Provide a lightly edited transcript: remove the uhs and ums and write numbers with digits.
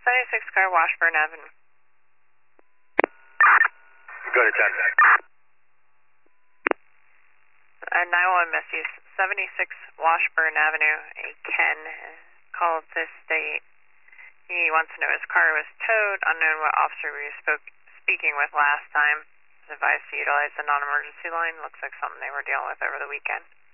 76 car, Washburn Avenue. Go to 10. 911 misuse, 76 Washburn Avenue. A Ken called to state he wants to know his car was towed. Unknown what officer we were speaking with last time. Was advised to utilize the non-emergency line. Looks like something they were dealing with over the weekend.